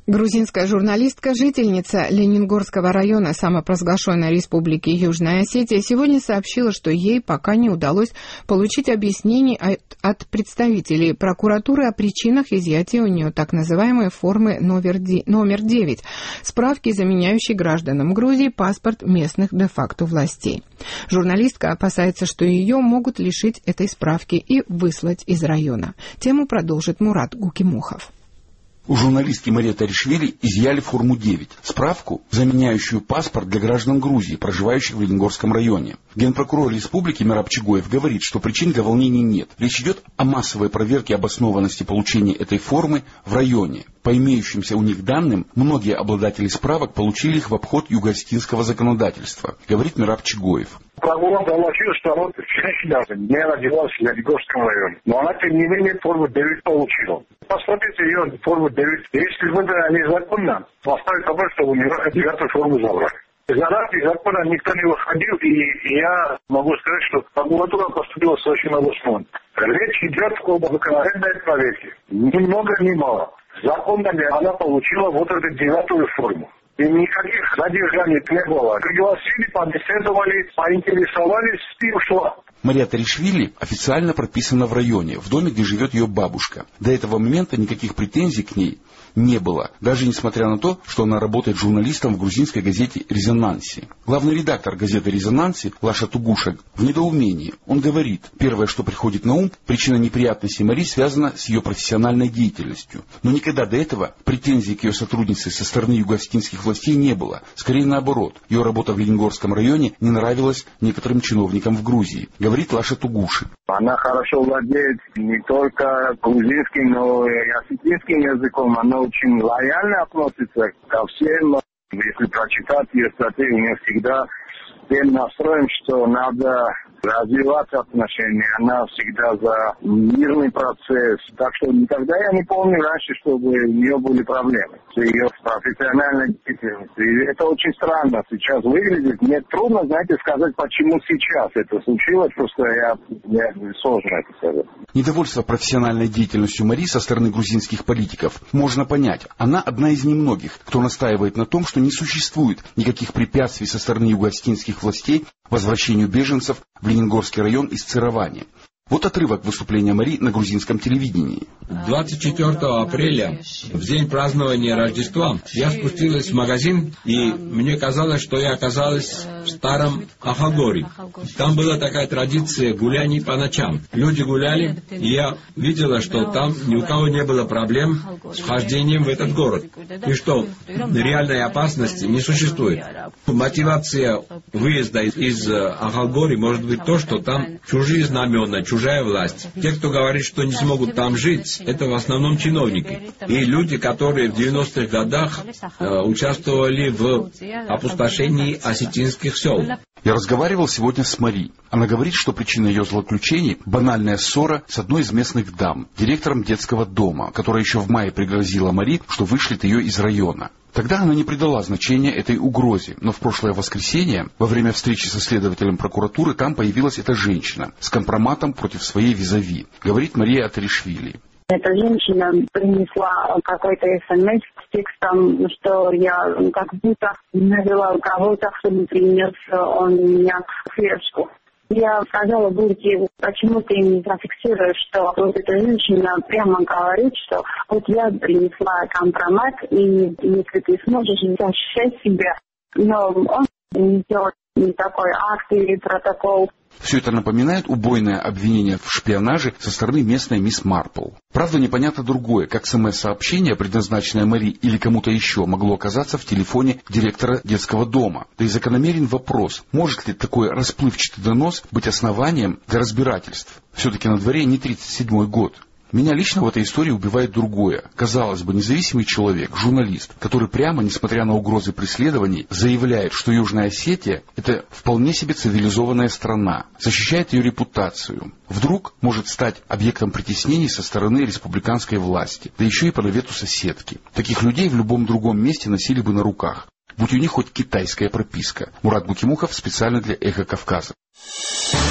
Грузинская журналистка, жительница Ленингорского района самопровозглашенной республики Южная Осетия, сегодня сообщила, что ей пока не удалось получить объяснений от представителей прокуратуры о причинах изъятия у нее так называемой формы номер 9, справки, заменяющей гражданам Грузии паспорт местных де-факто властей. Журналистка опасается, что ее могут лишить этой справки и выслать из района. Тему продолжит Мурат Гукимухов. У журналистки Марии Таришвили изъяли форму 9, справку, заменяющую паспорт для граждан Грузии, проживающих в Ленингорском районе. Генпрокурор республики Мераб Чигоев говорит, что причин для волнений нет. Речь идет о массовой проверке обоснованности получения этой формы в районе. По имеющимся у них данным, многие обладатели справок получили их в обход юго-осетинского законодательства, говорит Мераб Чигоев. Прокурор доложил, что она даже не родилась в Ленингорском районе. Но она, тем не менее, форму 9 получила. Посмотрите ее форму 9. Если выбрали незаконно, поставить вопрос, что у нее 9 форму забрали. За ради закона никто не выходил, и я могу сказать, что прокуратура поступила совершенно обоснованно. Речь идет об законодательной проверке. Ни много, ни мало. Законно ли она получила вот эту 9 форму? И никаких задержаний не было. Пригласили, побеседовали, поинтересовались и ушла. Мария Таришвили официально прописана в районе, в доме, где живет ее бабушка. До этого момента никаких претензий к ней не было, даже несмотря на то, что она работает журналистом в грузинской газете «Резонанси». Главный редактор газеты «Резонанси» Лаша Тугуша в недоумении. Он говорит, первое, что приходит на ум, причина неприятностей Марии связана с ее профессиональной деятельностью. Но никогда до этого претензий к ее сотруднице со стороны юго-осетинских властей не было. Скорее наоборот, ее работа в Ленингорском районе не нравилась некоторым чиновникам в Грузии, говорит Лаша Тугуши. Она хорошо владеет не только грузинским, но и осетинским языком. Она очень лояльно относится ко всем. Если прочитать ее статьи, у нее всегда тем настроен, что надо развивать отношения. Она всегда за мирный процесс. Так что никогда я не помню раньше, чтобы у нее были проблемы с ее профессиональной деятельностью. И это очень странно сейчас выглядит. Мне трудно, знаете, сказать, почему сейчас это случилось. Просто мне сложно это сказать. Недовольство профессиональной деятельностью Марии со стороны грузинских политиков можно понять. Она одна из немногих, кто настаивает на том, что не существует никаких препятствий со стороны юго-осетинских властей возвращению беженцев в Ленингорский район из Цировани. Вот отрывок выступления Марии на грузинском телевидении. 24 апреля, в день празднования Рождества, я спустилась в магазин, и мне казалось, что я оказалась в старом Ахалгоре. Там была такая традиция гуляний по ночам. Люди гуляли, и я видела, что там ни у кого не было проблем с вхождением в этот город. И что реальной опасности не существует. Мотивация выезда из Ахалгори может быть то, что там чужие знамена, чужая власть. Те, кто говорит, что не смогут там жить, это в основном чиновники. И люди, которые в 90-х годах участвовали в опустошении осетинских сел. Я разговаривал сегодня с Мари. Она говорит, что причина ее злоключений – банальная ссора с одной из местных дам, директором детского дома, которая еще в мае пригрозила Мари, что вышлет ее из района. Тогда она не придала значения этой угрозе, но в прошлое воскресенье, во время встречи со следователем прокуратуры, там появилась эта женщина с компроматом против своей визави, говорит Мария Таришвили. Эта женщина принесла какой-то смс с текстом, что я как будто навела кого-то, чтобы принес он меня в флешку. Я сказала Бурке, почему ты не зафиксируешь, что вот эта женщина прямо говорит, что вот я принесла компромат, и если ты сможешь защищать себя, но он не сделает ни такой акт или протокол. Все это напоминает убойное обвинение в шпионаже со стороны местной мисс Марпл. Правда, непонятно другое, как СМС-сообщение, предназначенное Мари или кому-то еще, могло оказаться в телефоне директора детского дома. Да и закономерен вопрос, может ли такой расплывчатый донос быть основанием для разбирательств. Все-таки на дворе не 1937 год. Меня лично в этой истории убивает другое. Казалось бы, независимый человек, журналист, который прямо, несмотря на угрозы преследований, заявляет, что Южная Осетия – это вполне себе цивилизованная страна, защищает ее репутацию. Вдруг может стать объектом притеснений со стороны республиканской власти, да еще и по навету соседки. Таких людей в любом другом месте носили бы на руках, будь у них хоть китайская прописка. Мурат Гукимухов специально для «Эхо Кавказа».